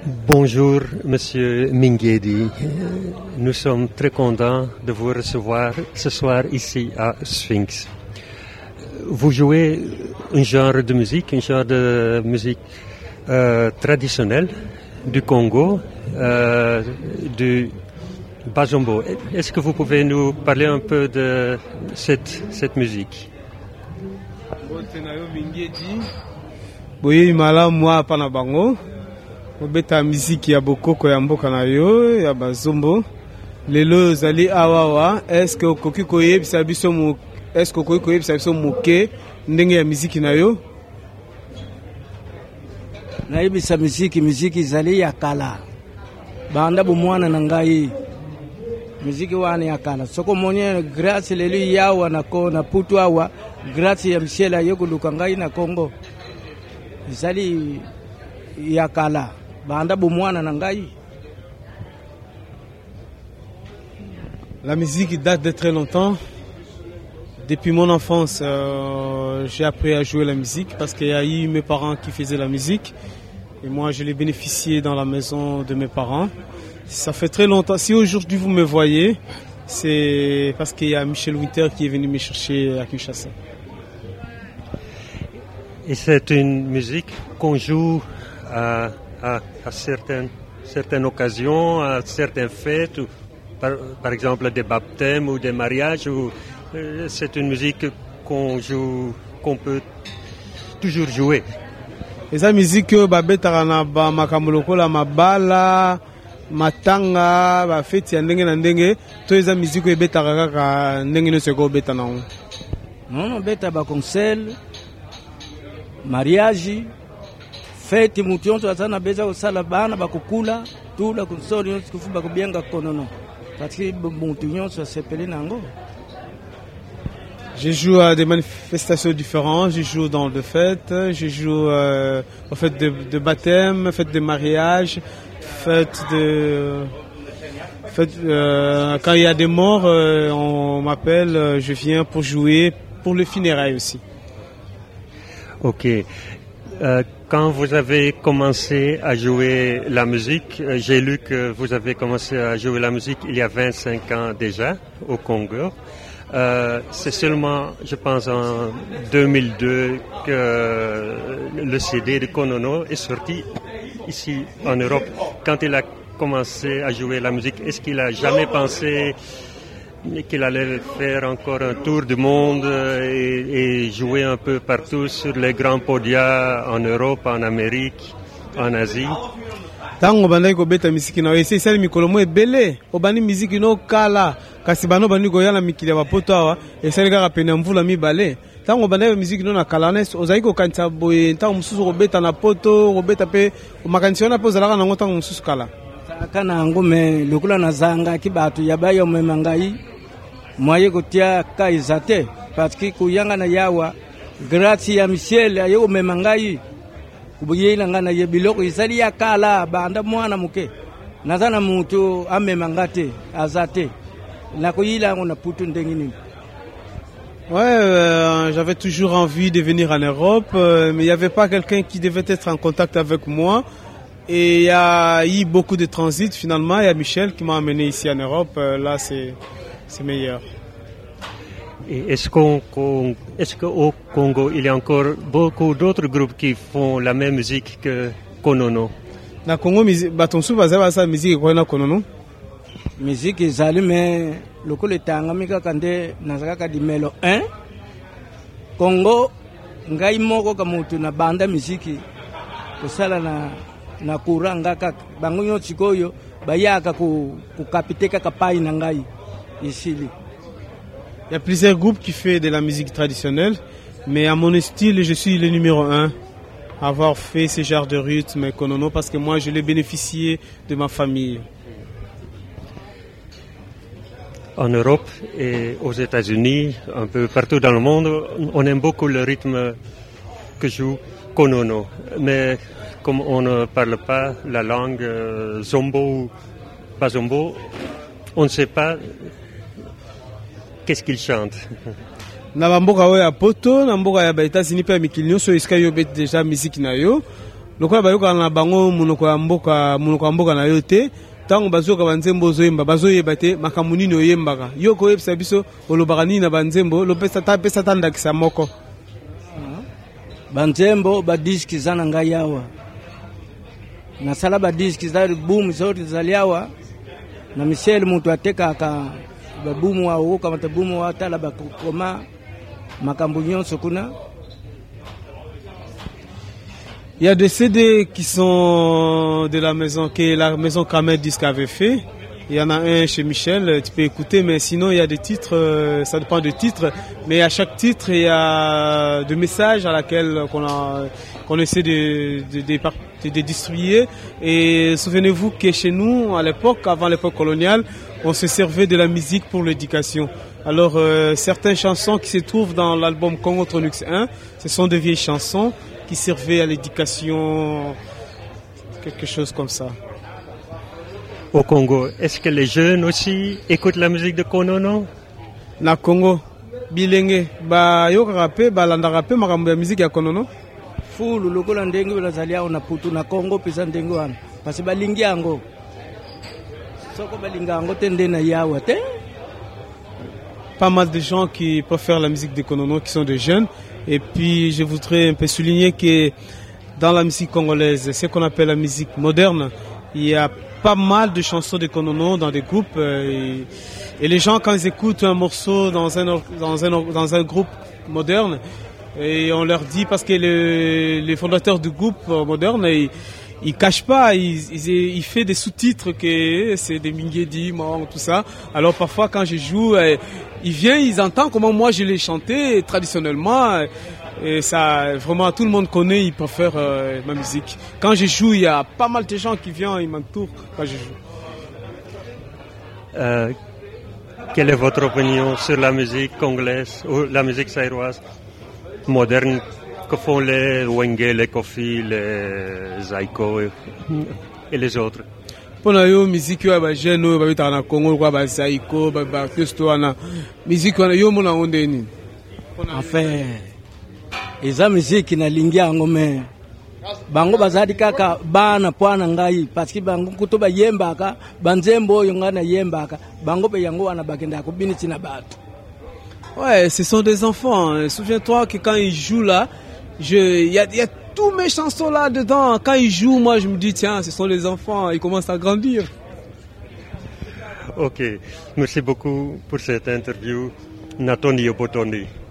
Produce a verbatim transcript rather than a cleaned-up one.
Bonjour, Monsieur Mingedi. Nous sommes très contents de vous recevoir ce soir ici à Sphinx. Vous jouez un genre de musique, un genre de musique euh, traditionnelle du Congo, euh, du Bazombo. Est-ce que vous pouvez nous parler un peu de cette, cette musique? Oui, moi, Panabango. Obeta musique ya bokoko ya mboka na yo ya bazombo lelo zali awawa. Est-ce que okoki koyebisa biso mu est-ce que okoki koyebisa biso moke ndenge ya musique na yo? Nayebisa musique musique zali ya kala banda bomwana na ngai musique wana ya kala soko monye grâce lelo yawa na ko na putu awa grâce ya mshela yekuluka ngai na Congo zali ya kala. La musique date de très longtemps. Depuis mon enfance, euh, j'ai appris à jouer la musique parce qu'il y a eu mes parents qui faisaient la musique. Et moi, je l'ai bénéficié dans la maison de mes parents. Ça fait très longtemps. Si aujourd'hui vous me voyez, c'est parce qu'il y a Michel Winter qui est venu me chercher à Kinshasa. Et c'est une musique qu'on joue à... À, à certaines, certaines occasions, à certaines fêtes, ou par, par exemple des baptêmes ou des mariages, ou, euh, c'est une musique qu'on joue, qu'on peut toujours jouer. Et ça musique que babetara ba makamuloko la mabala matanga ba fête ya ndenge na ndenge to eza musique ebetaka kaka ndenge no seko beta na on. Non, beta ba concert, mariage, fete mutu yonso azana beza osala bana bakukula tula konsoli yonso kufuba kubienga konono parce que mutu yonso sepeli nango. Je joue à des manifestations différentes, je joue dans des fêtes, je joue euh, aux fêtes de, de baptême, fêtes de mariage, fêtes de fêtes, euh, quand il y a des morts, euh, on m'appelle, euh, je viens pour jouer pour le funérailles aussi. OK. Euh, quand vous avez commencé à jouer la musique, euh, j'ai lu que vous avez commencé à jouer la musique il y a vingt-cinq ans déjà au Congo. Euh, c'est seulement, je pense, en deux mille deux que le C D de Konono est sorti ici en Europe. Quand il a commencé à jouer la musique, est-ce qu'il a jamais pensé qu'il allait faire encore un tour du monde et, et jouer un peu partout sur les grands podiums en Europe, en Amérique, en Asie? Tango bandai ko beta misiki na ese sali mikolo mo ebele obani misiki no kala kasi bano bani ko yala mikili ya bapoto awa esali kaka pena mvula mibale tango bandai misiki no na kala na ozai ko kanisa boye tango mususu ko beta na poto ko beta pe makanisiona po zalaka nango tango mususu kala kana ngume lokula na zanga kibatu yabayo memangai moye kotia kaizate parce que kuyanga na yawa grâce ya Michel ayo memangai kubuyela ngana ye biloko isali ya kala banda mwana muke nazana mutu amemangate azate na kuyila ngona putu ndengini. Ouais, euh, j'avais toujours envie de venir en Europe, euh, mais il n'y avait pas quelqu'un qui devait être en contact avec moi. Et il y a eu beaucoup de transit finalement. Il y a Michel qui m'a amené ici en Europe. Euh, là, c'est, c'est meilleur. Et est-ce qu'on, qu'on, est-ce qu'au Congo, il y a encore beaucoup d'autres groupes qui font la même musique que Konono? Na Congo, batonsu bazaba sa musique kwa na Konono. Musique zali me lokole tangamika kande nazaka di melo un Congo ngai moko ka mutu na banda musique kusala na na kuranga kaka bango nyotsi koyo bayaka ku kukapiteka kapai na ngai isili. Il y a plusieurs groupes qui font de la musique traditionnelle, mais à mon style, je suis le numéro un à avoir fait ce genre de rythme Konono parce que moi, je l'ai bénéficié de ma famille. En Europe et aux États-Unis, un peu partout dans le monde, on aime beaucoup le rythme que joue Konono. Mais comme on ne parle pas la langue euh, Zombo ou pas Zombo, on ne sait pas qu'est-ce qu'il chante. Na mboka oya poto, na mboka ya États-Unis pe mikili nyonso iska yo bet déjà musique na yo. lokola bayoka na bango munoko ya mboka munoko ya mboka na yo te tango bazoka banzembo ozoyemba bazoyeba te makambo nini oyembaka yo koyebisa biso olobaka nini na banzembo lopesa ta pesa tandakisa moko banzembo badiski za na ngai awa nasala badiski za boom zote zaliawa na Michel mutu atekaka babumu wa uka matabumu wa tala bakoma makambo nyonso kuna. Il y a des C D qui sont de la maison que la maison Kamel Disque avait fait. Il y en a un chez Michel, tu peux écouter, mais sinon il y a des titres, ça dépend des titres, mais à chaque titre il y a des messages à laquelle qu'on a qu'on essaie de de, de, de, de distribuer. Et souvenez-vous que chez nous, à l'époque, avant l'époque coloniale, on se servait de la musique pour l'éducation. Alors euh, certaines chansons qui se trouvent dans l'album Congo Tronux un, ce sont des vieilles chansons qui servaient à l'éducation, quelque chose comme ça. Au Congo, est-ce que les jeunes aussi écoutent la musique de Konono? Na Congo, bilenge, ba yoka rapé, ba landa rapé, makambo ya musique ya Konono. Fulu lokola ndenge bazalia na putu na Congo pesa ndenge wana. Parce balingi yango. Soko balinga yango tende na yawa te. Pas mal de gens qui préfèrent la musique de Konono, qui sont des jeunes. Et puis, je voudrais un peu souligner que dans la musique congolaise, ce qu'on appelle la musique moderne, il y a pas mal de chansons de Konono dans des groupes. Et, et les gens, quand ils écoutent un morceau dans un, dans un, dans un groupe moderne, et on leur dit, parce que le, les fondateurs du groupe moderne, ils, il cache pas, il, il, il fait des sous-titres que c'est des Mingedi, tout ça. Alors parfois quand je joue, il vient, ils entendent comment moi je l'ai chanté traditionnellement. Et ça, vraiment tout le monde connaît, il préfère euh, ma musique. Quand je joue, il y a pas mal de gens qui viennent, ils m'entourent quand je joue. Euh, quelle est votre opinion sur la musique congolaise ou la musique zaïroise moderne? Que font les Wenge, les Kofi, les Zaiko et les autres? Pour la musique, il y a des jeunes qui sont au Congo, des Zaiko, des Christoana. Musique, il y a des gens. Enfin, ils ont musique qui n'a pas de bango bazadi kaka bana pwana ngai parce que bango kutoba yembaka banzembo yongana yembaka bango pe yango wana bakenda ko biniti na batu. Ouais, ce sont des enfants. Souviens-toi que quand ils jouent là, il y a, y a tous mes chansons là dedans. Quand ils jouent, moi je me dis tiens, ce sont les enfants, ils commencent à grandir. Ok, merci beaucoup pour cette interview. Natoni Opotoni.